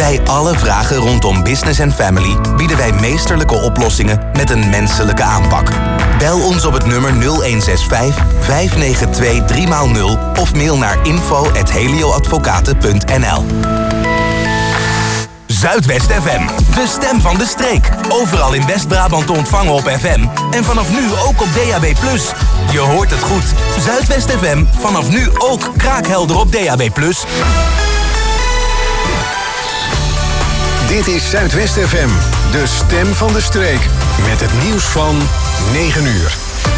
Bij alle vragen rondom business en family bieden wij meesterlijke oplossingen met een menselijke aanpak. Bel ons op het nummer 0165 592 3x0 of mail naar info@helioadvocaten.nl. Zuidwest FM, de stem van de streek. Overal in West-Brabant te ontvangen op FM. En vanaf nu ook op DAB+. Je hoort het goed. Zuidwest FM, vanaf nu ook kraakhelder op DAB+. Dit is Zuidwest FM, de stem van de streek. Met het nieuws van 9 uur.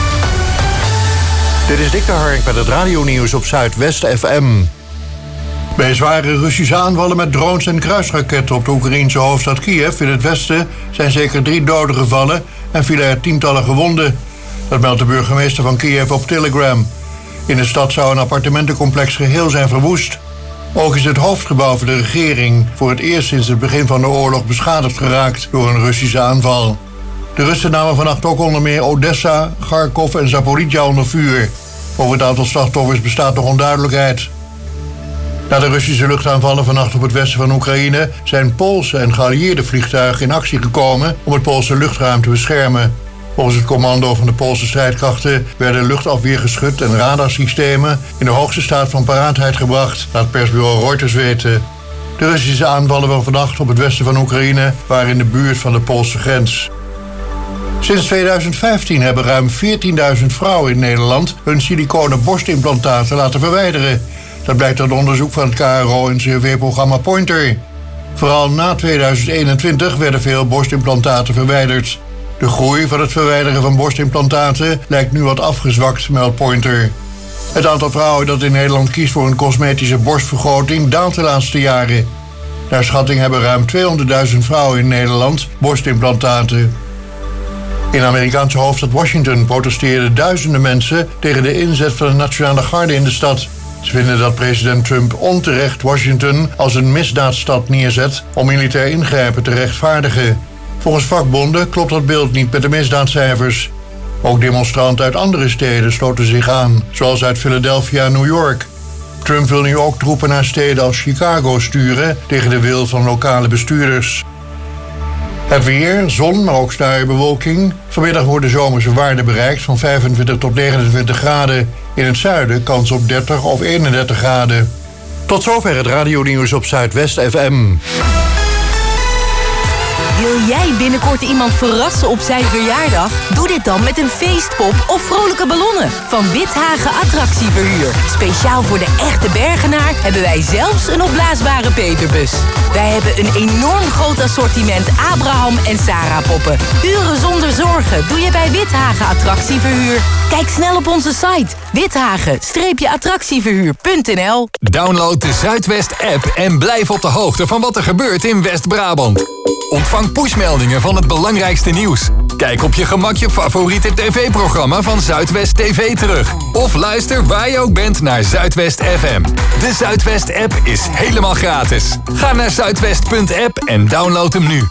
Dit is Dick de Hark met het radionieuws op Zuidwest FM. Bij zware Russische aanvallen met drones en kruisraketten op de Oekraïense hoofdstad Kiev in het westen zijn zeker 3 doden gevallen en vielen er tientallen gewonden. Dat meldt de burgemeester van Kiev op Telegram. In de stad zou een appartementencomplex geheel zijn verwoest. Ook is het hoofdgebouw van de regering voor het eerst sinds het begin van de oorlog beschadigd geraakt door een Russische aanval. De Russen namen vannacht ook onder meer Odessa, Kharkov en Zaporizhzhia onder vuur. Over het aantal slachtoffers bestaat nog onduidelijkheid. Na de Russische luchtaanvallen vannacht op het westen van Oekraïne zijn Poolse en geallieerde vliegtuigen in actie gekomen om het Poolse luchtruim te beschermen. Volgens het commando van de Poolse strijdkrachten werden luchtafweergeschut en radarsystemen in de hoogste staat van paraatheid gebracht, laat persbureau Reuters weten. De Russische aanvallen van vannacht op het westen van Oekraïne waren in de buurt van de Poolse grens. Sinds 2015 hebben ruim 14.000 vrouwen in Nederland hun siliconen borstimplantaten laten verwijderen. Dat blijkt uit onderzoek van het KRO en CRV-programma Pointer. Vooral na 2021 werden veel borstimplantaten verwijderd. De groei van het verwijderen van borstimplantaten lijkt nu wat afgezwakt, meldt Pointer. Het aantal vrouwen dat in Nederland kiest voor een cosmetische borstvergroting daalt de laatste jaren. Naar schatting hebben ruim 200.000 vrouwen in Nederland borstimplantaten. In de Amerikaanse hoofdstad Washington protesteerden duizenden mensen tegen de inzet van de Nationale Garde in de stad. Ze vinden dat president Trump onterecht Washington als een misdaadstad neerzet om militair ingrijpen te rechtvaardigen. Volgens vakbonden klopt dat beeld niet met de misdaadcijfers. Ook demonstranten uit andere steden sloten zich aan, zoals uit Philadelphia en New York. Trump wil nu ook troepen naar steden als Chicago sturen tegen de wil van lokale bestuurders. Het weer, zon, maar ook sluierbewolking. Vanmiddag worden zomerse waarden bereikt van 25 tot 29 graden. In het zuiden kans op 30 of 31 graden. Tot zover het radionieuws op Zuidwest FM. Wil jij binnenkort iemand verrassen op zijn verjaardag? Doe dit dan met een feestpop of vrolijke ballonnen van Withagen Attractieverhuur. Speciaal voor de echte Bergenaar hebben wij zelfs een opblaasbare peperbus. Wij hebben een enorm groot assortiment Abraham en Sarah poppen. Uren zonder zorgen doe je bij Withagen Attractieverhuur. Kijk snel op onze site withagen-attractieverhuur.nl. Download de Zuidwest-app en blijf op de hoogte van wat er gebeurt in West-Brabant. Ontvang pushmeldingen van het belangrijkste nieuws. Kijk op je gemak je favoriete tv-programma van Zuidwest TV terug. Of luister waar je ook bent naar Zuidwest FM. De Zuidwest-app is helemaal gratis. Ga naar zuidwest.app en download hem nu.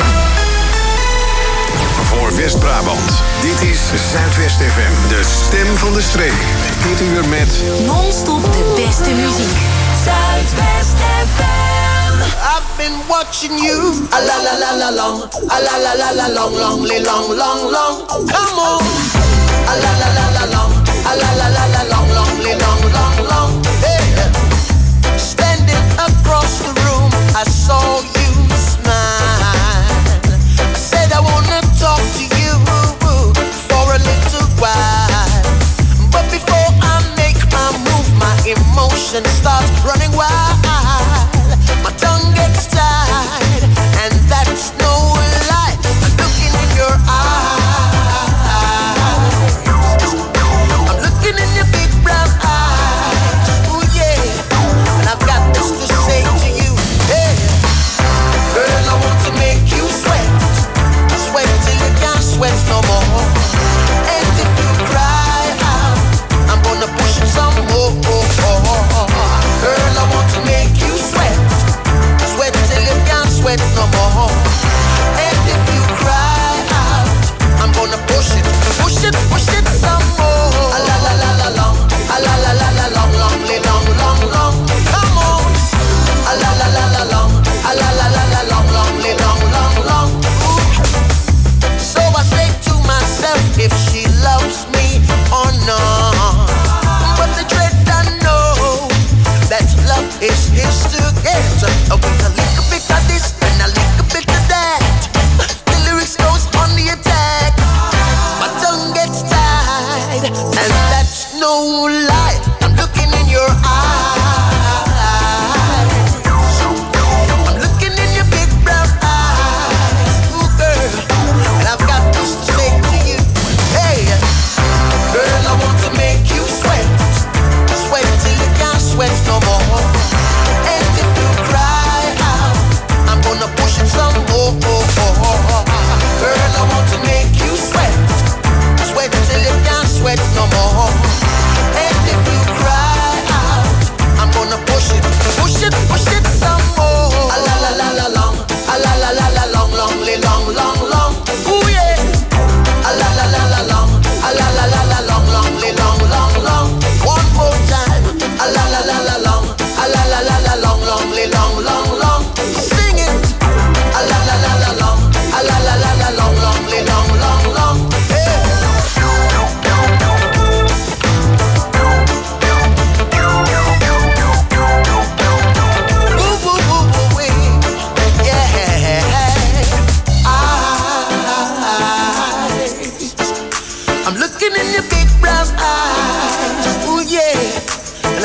Voor West-Brabant, dit is Zuidwest FM, de stem van de streek. Dit uur met Non-stop de beste muziek. Zuidwest FM. I've been watching you, a la la la la long, a la la la la long, long, long, long, long. Come on, a la la la la long, a la la la la long, long, long, long, long. Hey, standing across the room, I saw you smile. I said I wanna talk to you for a little while, but before I make my move, my emotions start running wild. My tongue gets tied, and that's no lie. I'm looking in your eyes. I'm looking in your big brown eyes. Oh yeah, and I've got this to say to you. Hey,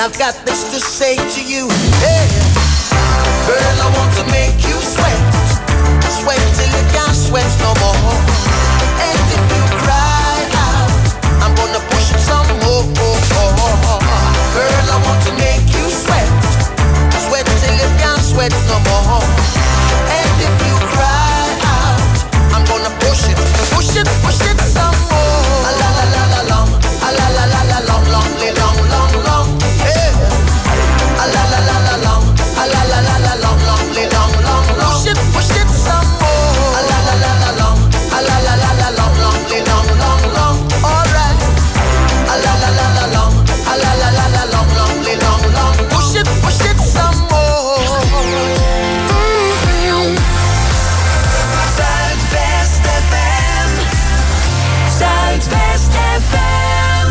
I've got this to say to you. Hey, girl, I want to make you sweat. Sweat till you can't sweat no more. And if you cry out, I'm gonna push it some more. Girl, I want to make you sweat. Sweat till you can't sweat no more. And if you cry out, I'm gonna push it some more. A la la la la long, a la la la la long, long, long, long, long. Hey. A la la la la long, a la la la la long, long, long, long, long. Push it some more. A la la la la long, a la la la la long, long, long, long, long. All right. A la la la la long, a la la la la long, long, long, long. Push it some more. Zuidwest FM. Zuidwest FM.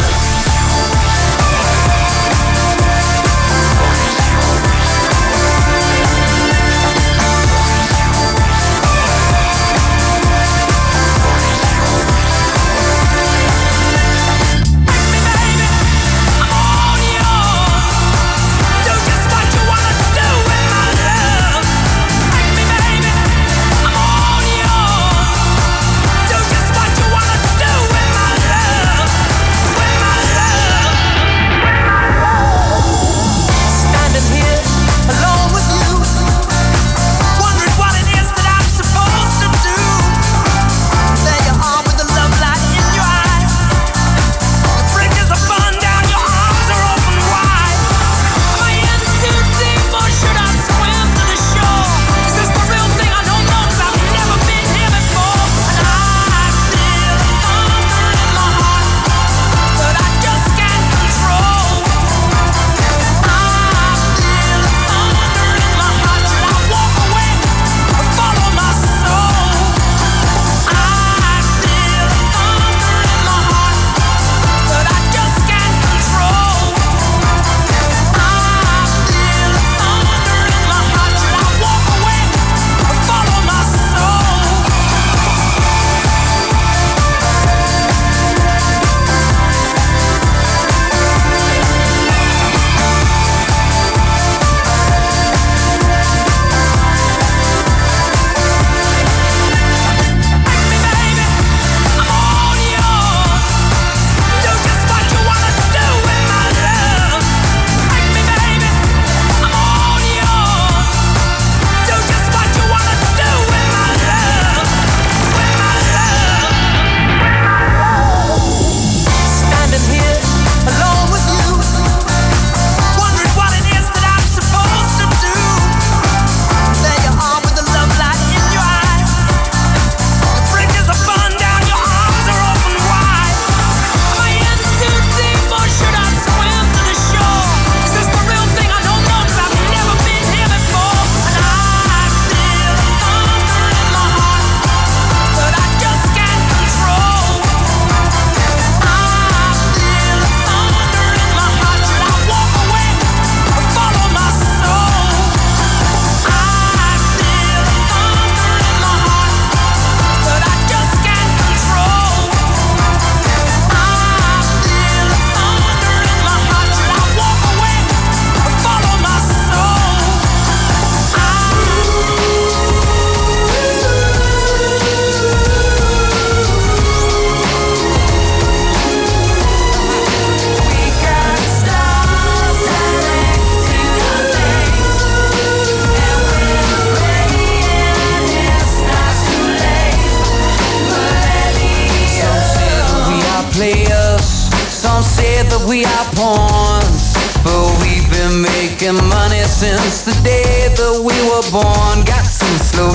We are pawns, but we've been making money since the day that we were born. Got to slow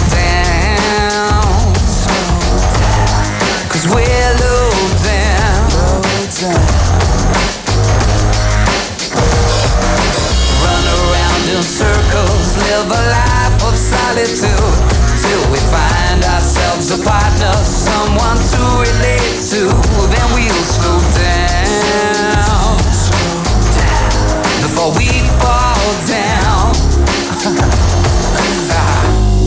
down, 'cause we're low down. Run around in circles, live a life of solitude, till we find ourselves a partner, someone to relate to. Then we'll slow down before we fall down.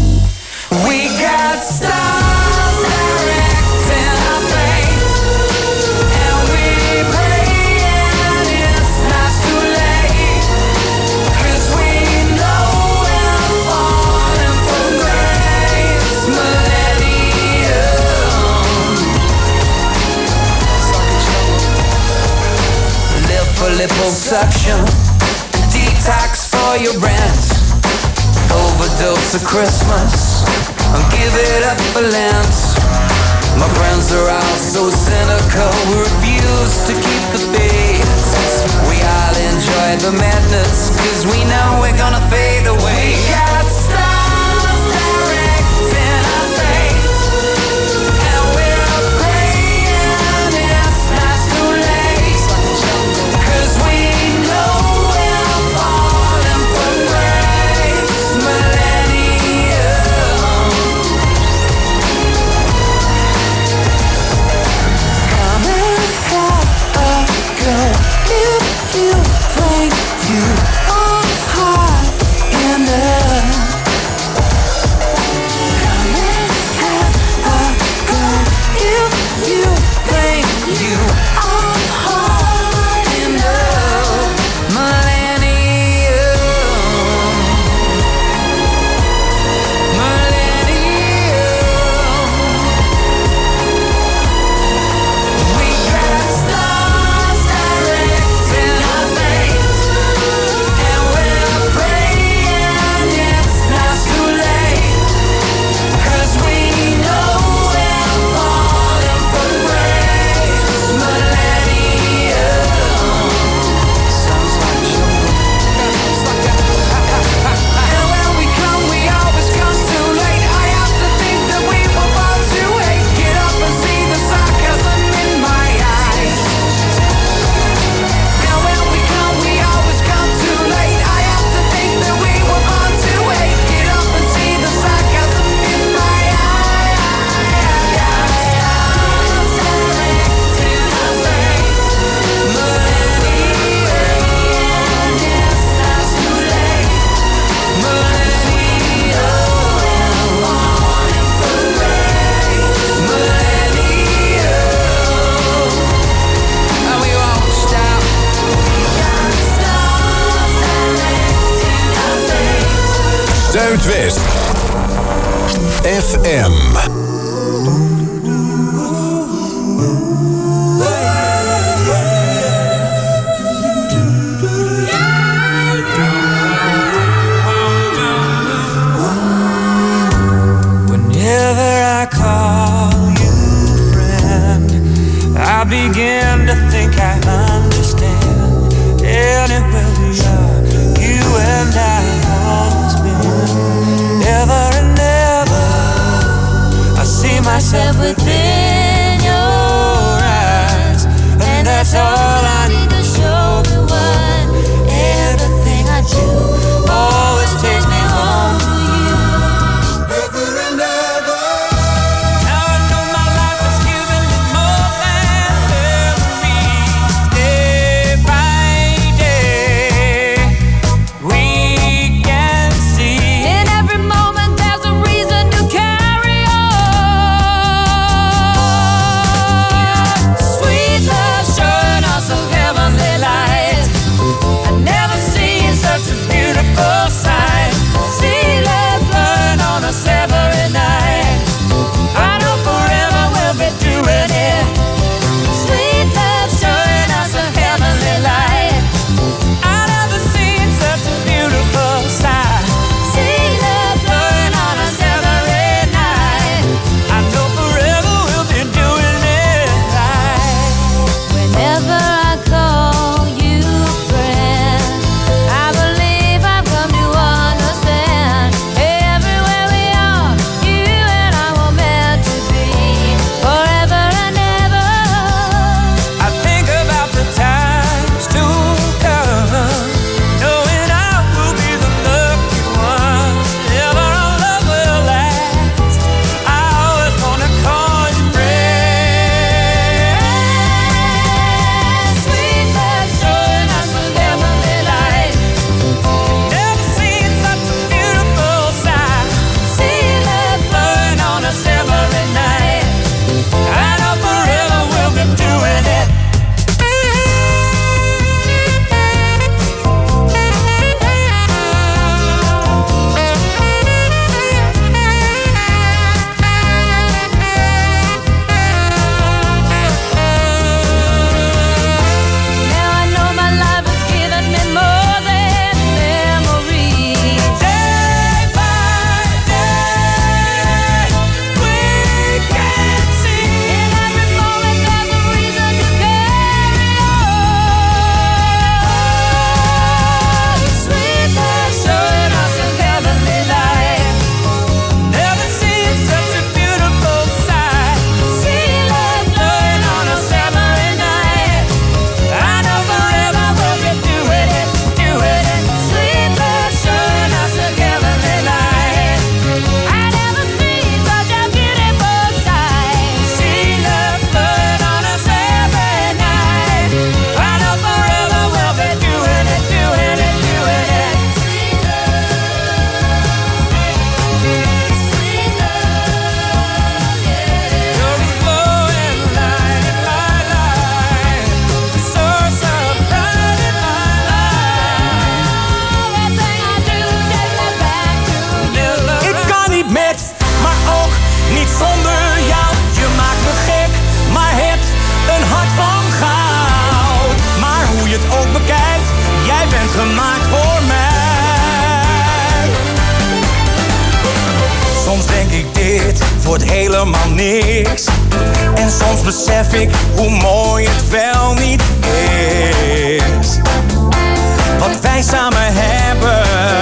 mental suction. Detox for your rent. Overdose of Christmas. Give it up for Lent. My friends are all so cynical. We refuse to keep the faith. We all enjoy the madness, 'cause we know we're gonna fade away. We got stars directing our fate, and we're praying it's not too late, 'cause we know we're falling from grace. Millennium, come and have a go if you think you are hot enough. Come and have a go if you think you are hot enough. Millennium, millennium. We got stars directing our fate, and we're praying it's not too late, 'cause we know we're falling from grace. Millennium. Sounds like jungle. And when we come, we always come too late. I have to think that we were born to hate. Get up and see the sarcasm in my eyes. And when we come, we always come too late. I have to think that we were born to hate. Get up and see the sarcasm in my eyes. Stars directing our fate. Millennium, it's not too late. Millennium, falling from grace. Millennium, and we won't stop. Stars directing our fate. Zuidwest FM. Whenever I call you friend, I begin to think I understand. Anywhere we are, you and I always been. Ever and ever, I see myself within your eyes, and that's all I need to show me what everything I do always takes me home to you. Now I know my life is giving me more than every day by day. We can see in every moment there's a reason to carry on. niet zonder jou. Je maakt me gek, maar hebt een hart van goud. Maar hoe je het ook bekijkt, jij bent gemaakt voor mij. Soms denk ik dit wordt helemaal niks. En soms besef ik hoe mooi het wel niet is. Wat wij samen hebben.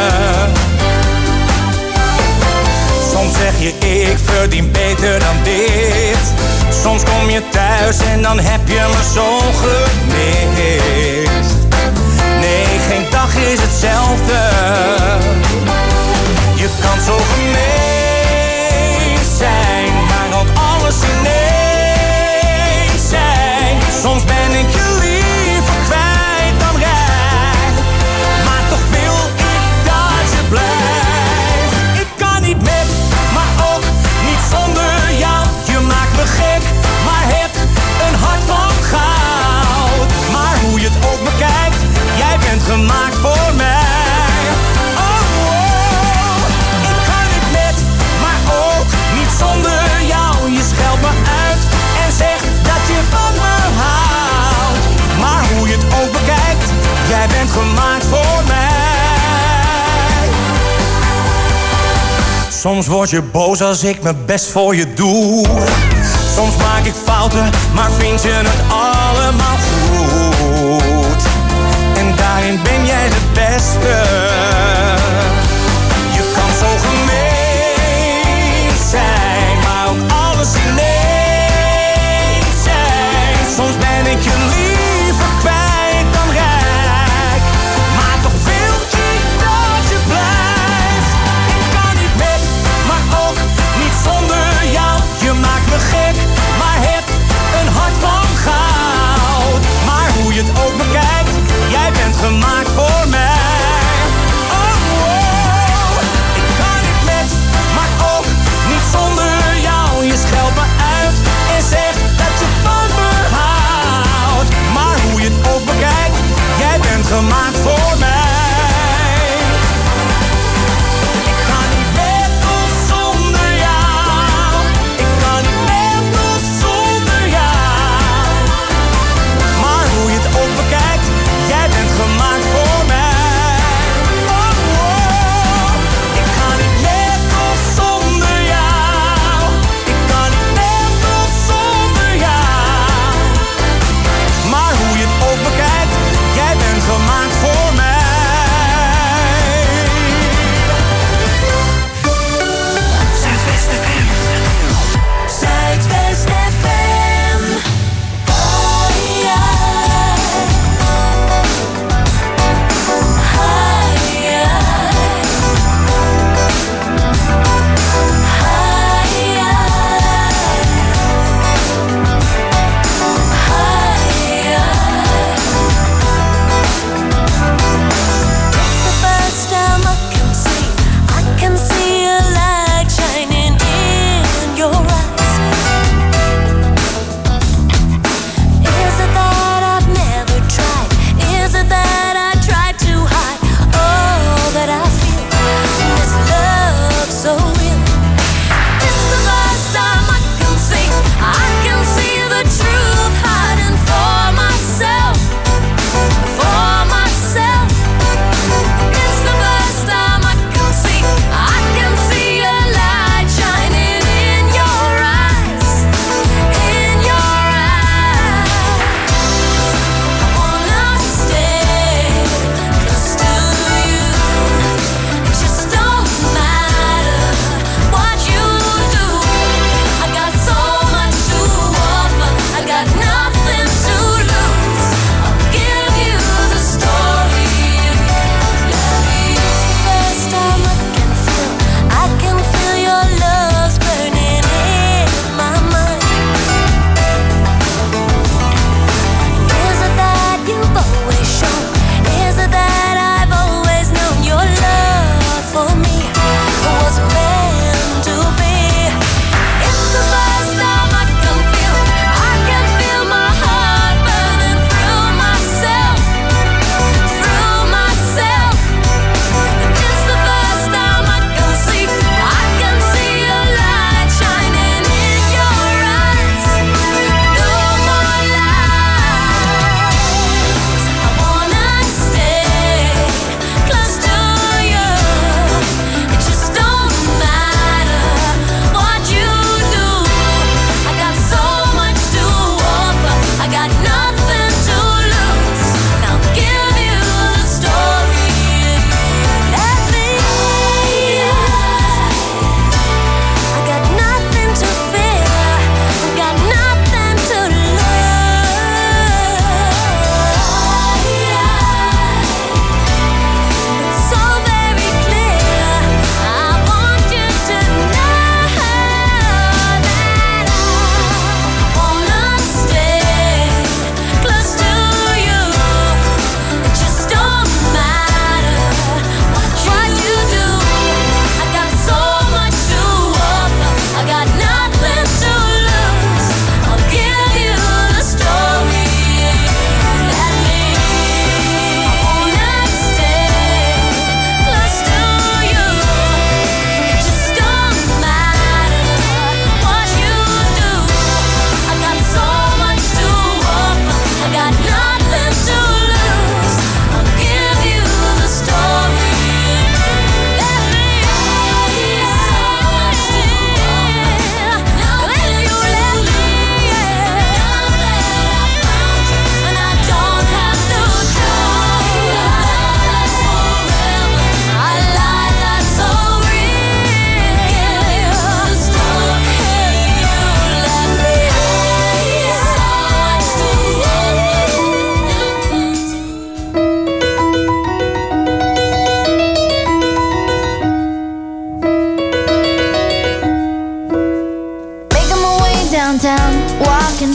Soms zeg je ik verdien beter dan dit. Soms kom je thuis en dan heb je me zo gemist. Nee, geen dag is hetzelfde. Je kan zo gemeen zijn, maar ook alles ineens zijn. Soms ben ik je liever kwijt dan rijk, maar toch wil ik dat je blijft. Ik kan niet met, maar ook niet zonder jou. Je maakt me gek, maar hebt een hart van goud. Maar hoe je het ook bekijkt, jij bent gemaakt voor mij. Zonder jou, je scheldt me uit en zegt dat je van me houdt. Maar hoe je het ook bekijkt, jij bent gemaakt voor mij. Soms word je boos als ik mijn best voor je doe. Soms maak ik fouten, maar vind je het allemaal goed. En daarin ben jij de beste. Je kan zo gemeen zijn, maar ook alles ineens zijn. Soms ben ik je liever kwijt dan rijk, maar toch wil ik dat je blijft. Ik kan niet met, maar ook niet zonder jou. Je maakt me gek, maar heb een hart van goud. Maar hoe je het ook bekijkt, jij bent gemaakt voor mij. Oh, oh.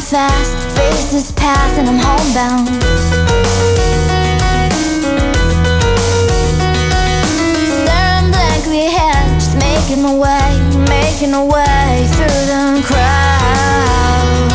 fast, faces pass and I'm homebound. Staring blankly ahead, just making my way through the crowd.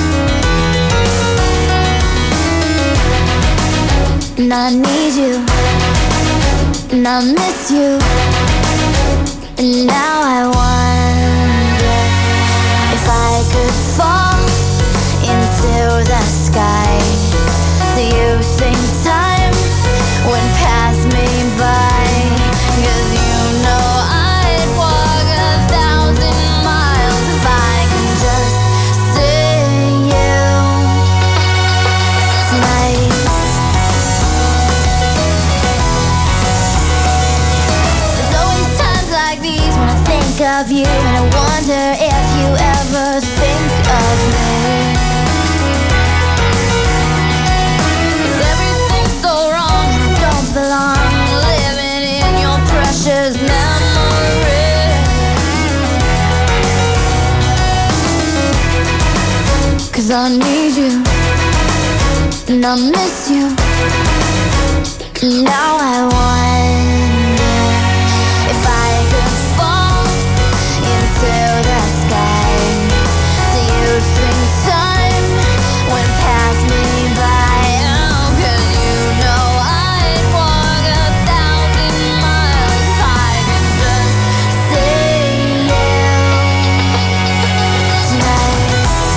And I need you, and I miss you, and now I wonder if I could fall into the sky. Do you think time would pass me by? 'Cause you know I'd walk 1,000 miles if I can just see you tonight. There's always times like these when I think of you, and I wonder if you ever think of me. 'Cause everything's so wrong and I don't belong, living in your precious memory. 'Cause I need you, and I miss you, and now I wonder if I could fall into the sky. Do you think time would pass me by? Oh, 'cause you know I'd walk 1,000 miles if I could just see you tonight.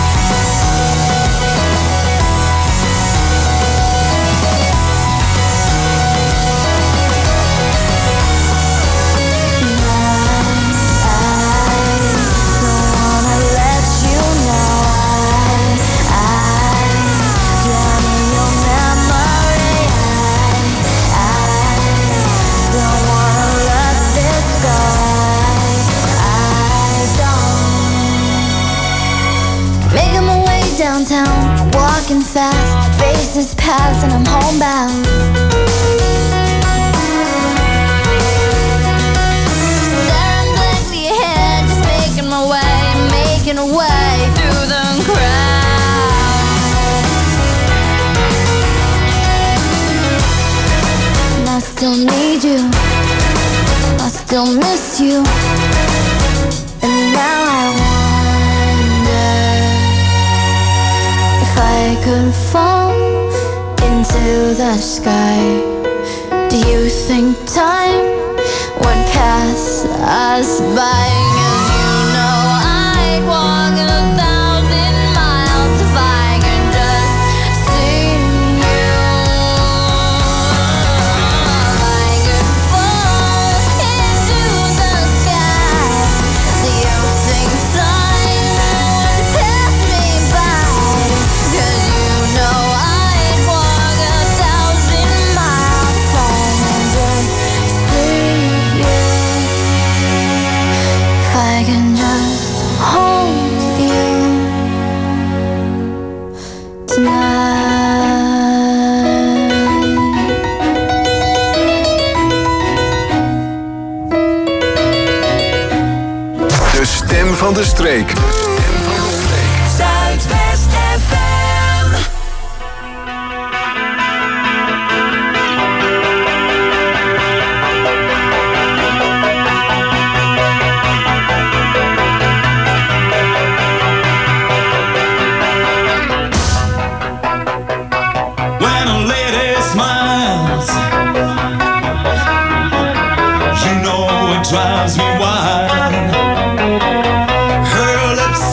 Making my way downtown, walking fast, faces pass and I'm homebound. Staring blankly ahead, just making my way through the crowd. And I still need you, I still miss you, and now I wonder if I could fall into the sky. Do you think time would pass us by? 'Cause you know I'd walk 1,000 miles if I could just see you. If I could fall into the sky, do you think time would pass me by? 'Cause you know I'd walk 1,000 miles if I could just see you. If I can just hold you tonight. De stem van de streek. Zuidwest FM. When a lady smiles, you know it drives me wild. Her lips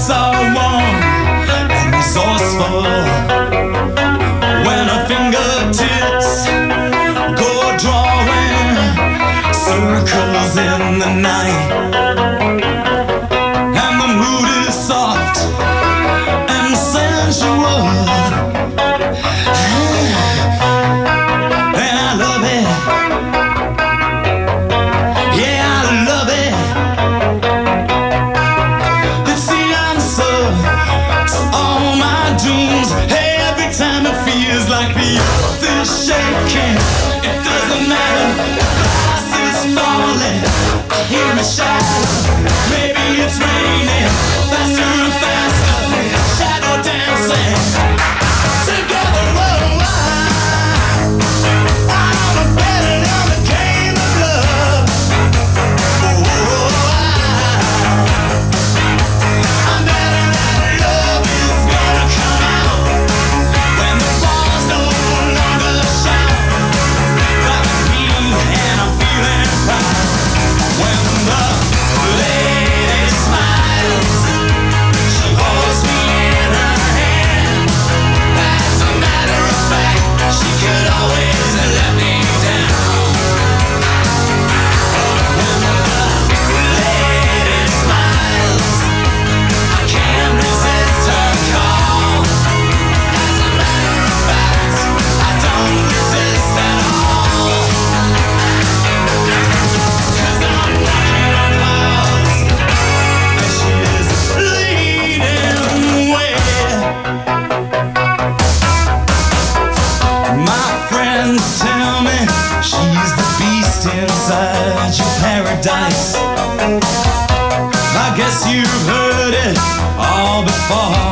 I guess you've heard it all before.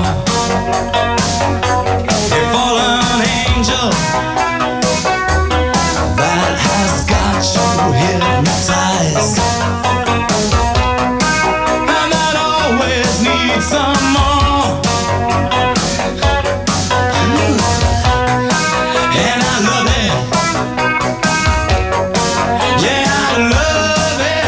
A fallen angel that has got you hypnotized, and that always needs some more. And I love it. Yeah, I love it.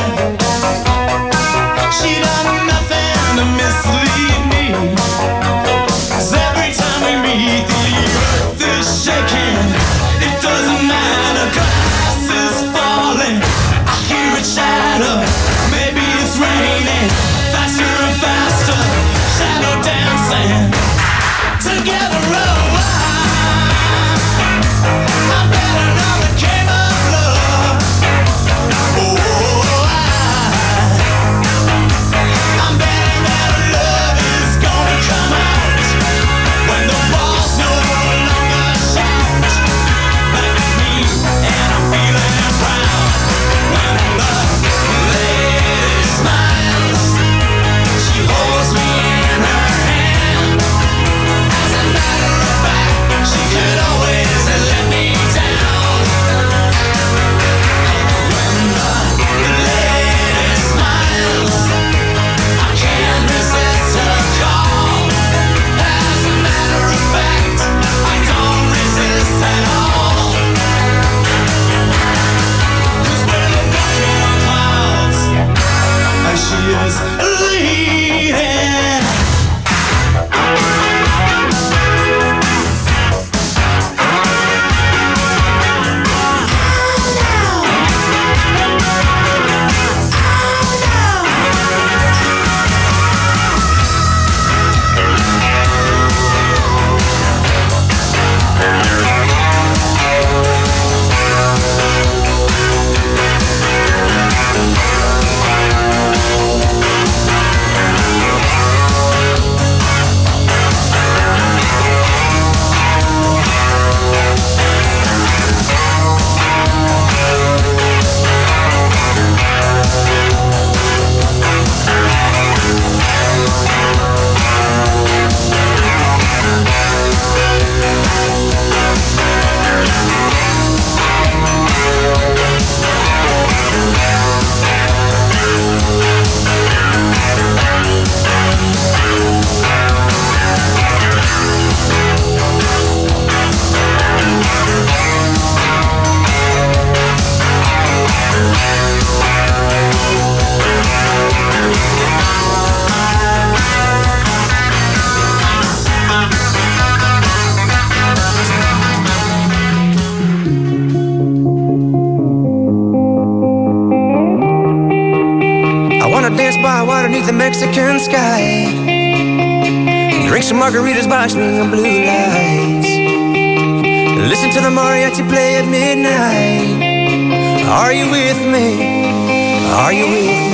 She done nothing to mislead me. 'Cause every time we meet, the earth is shaking. It doesn't matter, glass is falling. I hear it shatter. Maybe it's raining. Faster and faster. Shadow dancing. Together, oh, I'm better now the game of love. Oh, I'm betting that love is gonna come out when the walls no longer shout back at me, and I'm feeling proud when the lady smiles. She holds me in her hand. As a matter of fact, she could always let me down. When the lady smiles, I can't resist her call. As a matter of fact, I don't resist at all. 'Cause we're walking on clouds as she is leading. I wanna dance by water beneath the Mexican sky. Drink some margaritas by swinging blue lights. Listen to the mariachi play at midnight. Are you with me? Are you with me?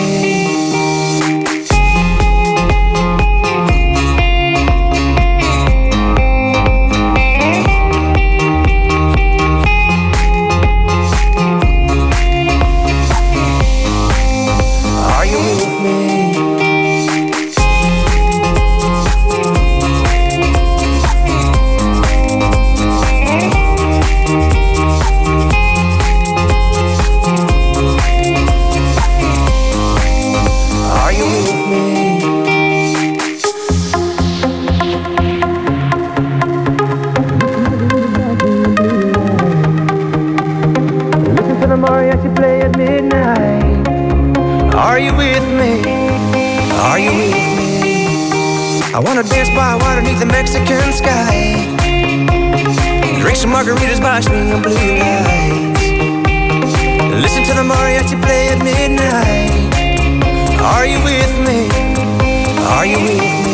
I wanna dance by water beneath the Mexican sky. Drink some margaritas by swinging blue lights. Listen to the mariachi play at midnight. Are you with me? Are you with me?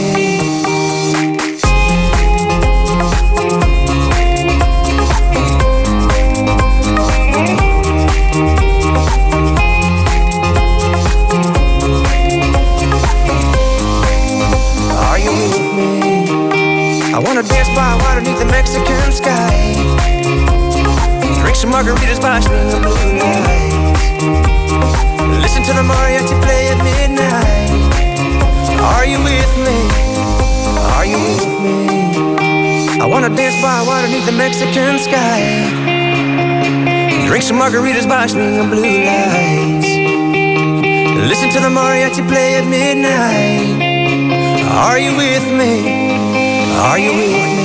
I wanna dance by water beneath the Mexican sky. Drink some margaritas by swinging blue lights. Listen to the mariachi play at midnight. wanna dance by water beneath the Mexican sky. Drink some margaritas by swinging blue lights. Listen to the mariachi play at midnight. Are you with me? Are you with me?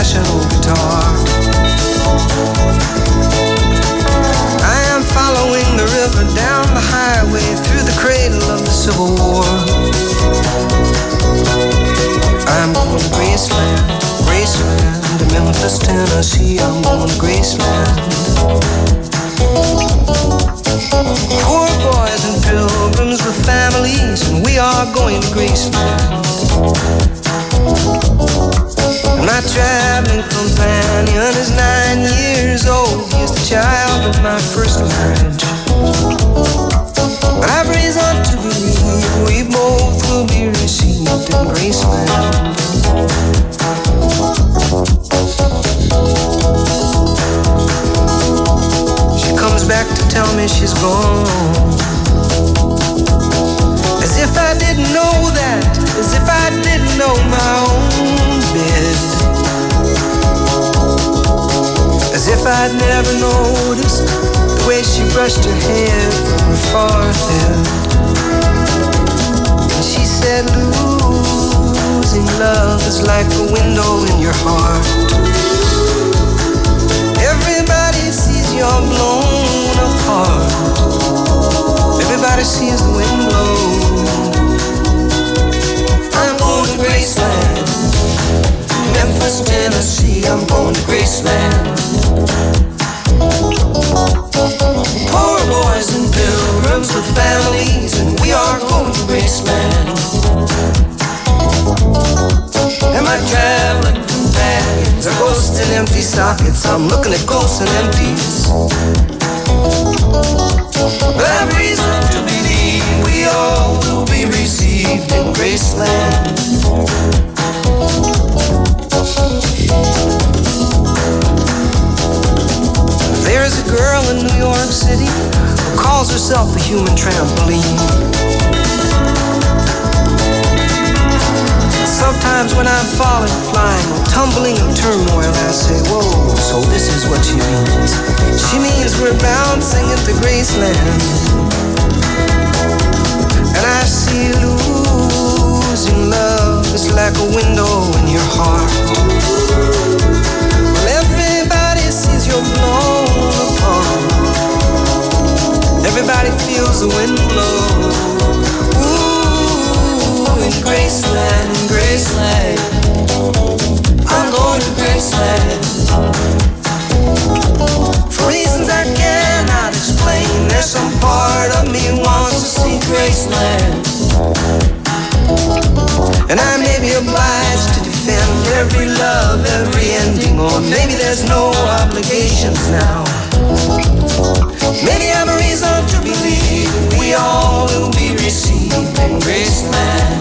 professional guitar. I am following the river down the highway through the cradle of the Civil War. I'm going to Graceland, Graceland, to Memphis, Tennessee. I'm going to Graceland. Poor boys and pilgrims with families, and we are going to Graceland. My traveling companion is 9 years old. He is the child of my first marriage. But I've reason to believe we both will be received in Graceland. She comes back to tell me she's gone. As if I didn't know that, as if I didn't know my own bed. As if I'd never noticed the way she brushed her hair from her forehead. And she said, losing love is like a window in your heart. Everybody sees you're blown apart. Everybody sees the wind blow. I'm going to Graceland, Memphis, Tennessee. I'm going to Graceland. Poor boys and pilgrims with families, and we are going to Graceland. And my traveling companions are ghosts in empty sockets. I'm looking at ghosts and empties. But I've reason to believe we all will be received in Graceland. There's a girl in New York City who calls herself a human trampoline. Sometimes when I'm falling, flying, or tumbling in turmoil, I say, whoa, so this is what she means. She means we're bouncing into Graceland. And I see losing love is like a window in your heart. Well, everybody sees you're blown apart. Everybody feels the wind blow. In Graceland, in Graceland, I'm going to Graceland. For reasons I cannot explain, there's some part of me wants to see Graceland. And I may be obliged to defend every love, every ending, or maybe there's no obligations now. Maybe I have a reason to believe we all will be received in Graceland.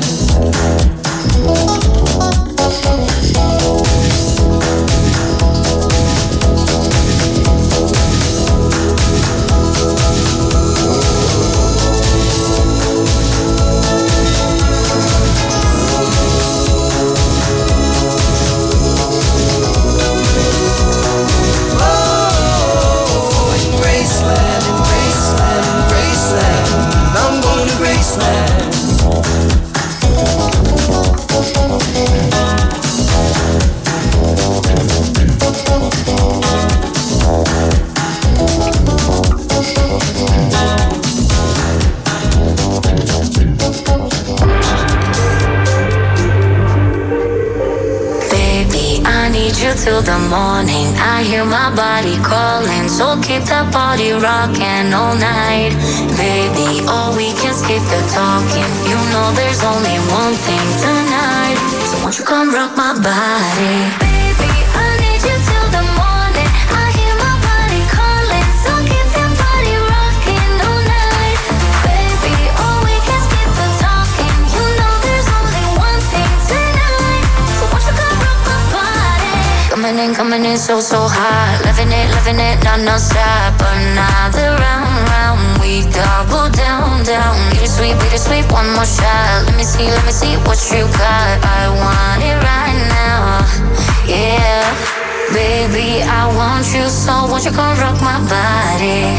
Till the morning, I hear my body calling. So keep that body rocking all night. Baby, all we can skip the talking. You know there's only one thing tonight. So won't you come rock my body? Baby, I need you till the morning. I hear my body calling. So keep that body rocking all night. Baby, all we can skip the talking. You know there's only one thing tonight. So won't you come rock my body? Coming in so hot. Loving it, non-stop. Another round, we double down. Bittersweet, one more shot. Let me see what you got. I want it right now, yeah. Baby, I want you so. Won't you come rock my body?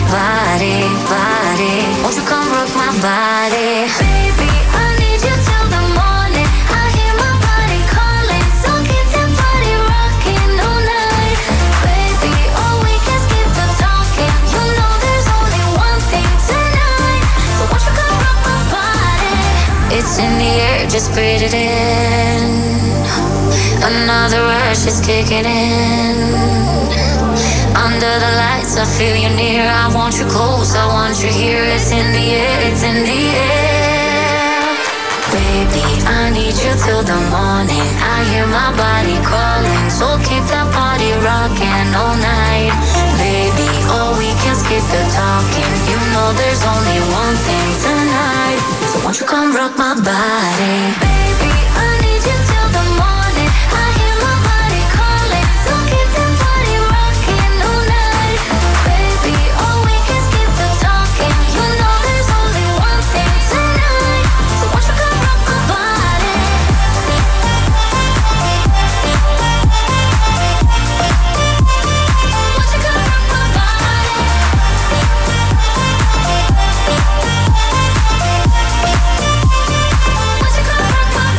Won't you come rock my body? Baby, I need you till the morning. I hear my body calling. So keep that body rocking. It's in the air, just breathe it in. Another rush is kicking in. Under the lights, I feel you near. I want you close, I want you here. It's in the air, it's in the air. Baby, I need you till the morning. I hear my body calling, so keep that body rocking all night. Baby, oh, we can skip the talking. You know there's only one thing tonight. So won't you come rock my body? Baby, I need you till the morning. I hear my body calling, so keep that body rocking all night. Baby, oh, we can skip the talking. You know there's only one thing tonight. So won't you come rock my body? Won't you come rock my body? Won't you come rock my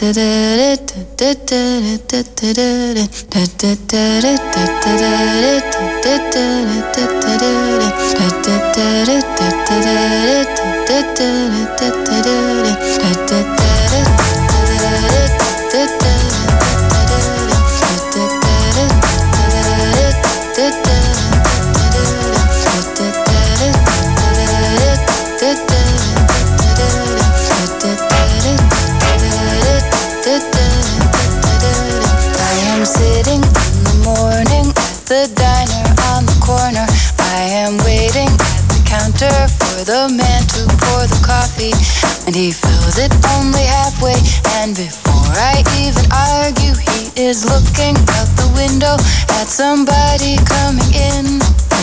Sitting in the morning at the diner on the corner. I am waiting at the counter for the man to pour the coffee, and he fills it only halfway. And before I even argue, he is looking out the window at somebody coming in.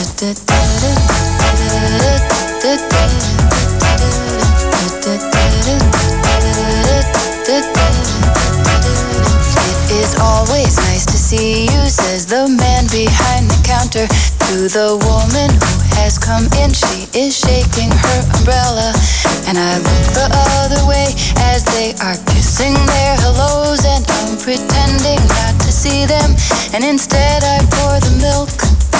It is always nice to see you, says the man behind the counter to the woman who has come in. She is shaking her umbrella, and I look the other way as they are kissing their hellos, and I'm pretending not to see them, and instead I pour the milk.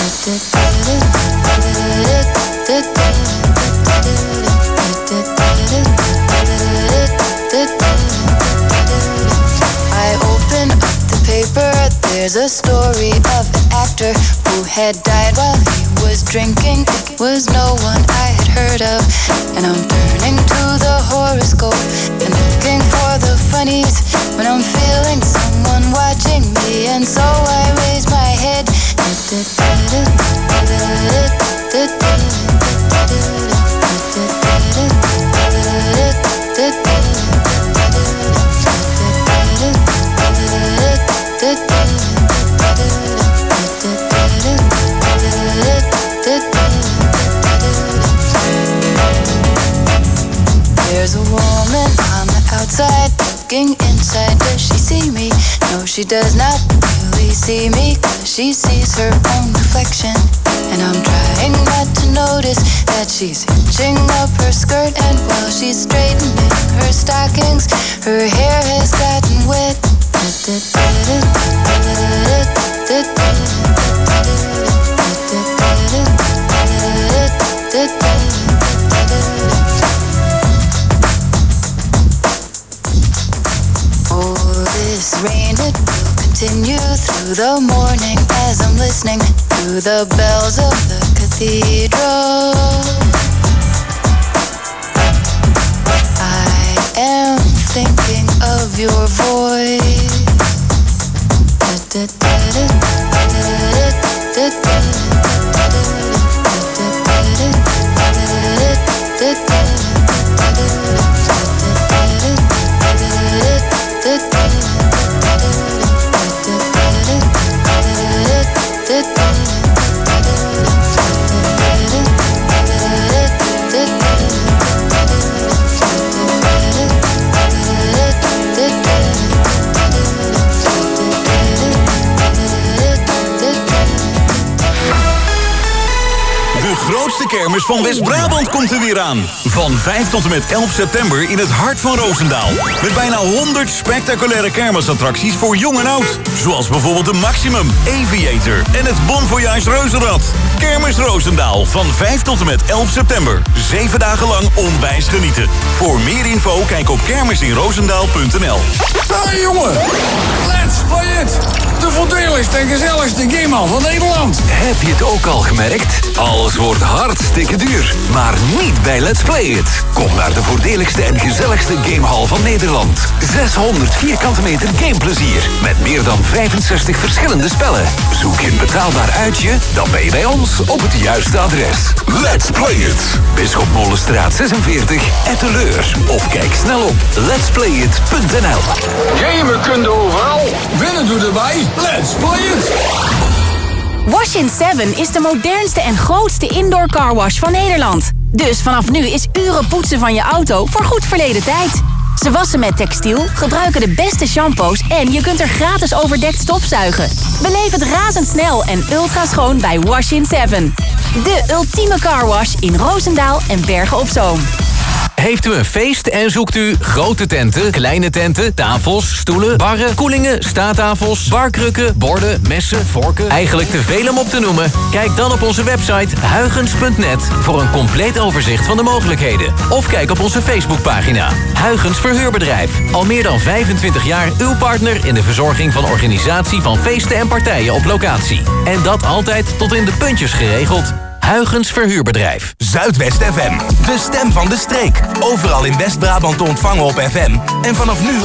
I open up the paper, there's a story of an actor who had died while he was drinking. It was no one I had heard of, and I'm turning to the horoscope and looking for the funnies when I'm feeling someone watching me, and so I raise my head. There's a woman on the outside looking inside. Does she see me? No, she does not really see me, 'cause she sees her own reflection. And I'm trying not to notice that she's hitching up her skirt, and while she's straightening her stockings, her hair has gotten wet. This rain, it will continue through the morning as I'm listening to the bells of the cathedral. I am thinking of your voice. Kermis van West-Brabant komt er weer aan. Van 5 tot en met 11 september in het hart van Roosendaal. Met bijna 100 spectaculaire kermisattracties voor jong en oud. Zoals bijvoorbeeld de Maximum, Aviator en het Bon Voyage Reuzenrad. Kermis Roosendaal van 5 tot en met 11 september. 7 dagen lang onwijs genieten. Voor meer info kijk op kermisinroosendaal.nl. Hey jongen, let's play it! De voordeligste en gezelligste gamehal van Nederland. Heb je het ook al gemerkt? Alles wordt hartstikke duur. Maar niet bij Let's Play It. Kom naar de voordeligste en gezelligste gamehal van Nederland. 600 vierkante meter gameplezier. Met meer dan 65 verschillende spellen. Zoek je een betaalbaar uitje? Dan ben je bij ons op het juiste adres. Let's Play It. Bisschopmolenstraat 46, Etteleur. Of kijk snel op letsplayit.nl. Gamen kun je overal. Winnen doe erbij. Let's Play It. Wash-in 7 is de modernste en grootste indoor carwash van Nederland. Dus vanaf nu is uren poetsen van je auto voor goed verleden tijd. Ze wassen met textiel, gebruiken de beste shampoos en je kunt er gratis overdekt stofzuigen. Beleef het razendsnel en ultra schoon bij Wash-in 7. De ultieme carwash in Roosendaal en Bergen op Zoom. Heeft u een feest en zoekt u grote tenten, kleine tenten, tafels, stoelen, barren, koelingen, staattafels, barkrukken, borden, messen, vorken? Eigenlijk te veel om op te noemen? Kijk dan op onze website huygens.net voor een compleet overzicht van de mogelijkheden. Of kijk op onze Facebookpagina. Huygens Verhuurbedrijf. Al meer dan 25 jaar uw partner in de verzorging van organisatie van feesten en partijen op locatie. En dat altijd tot in de puntjes geregeld. Huygens Verhuurbedrijf. Zuidwest FM, de stem van de streek. Overal in West-Brabant te ontvangen op FM. En vanaf nu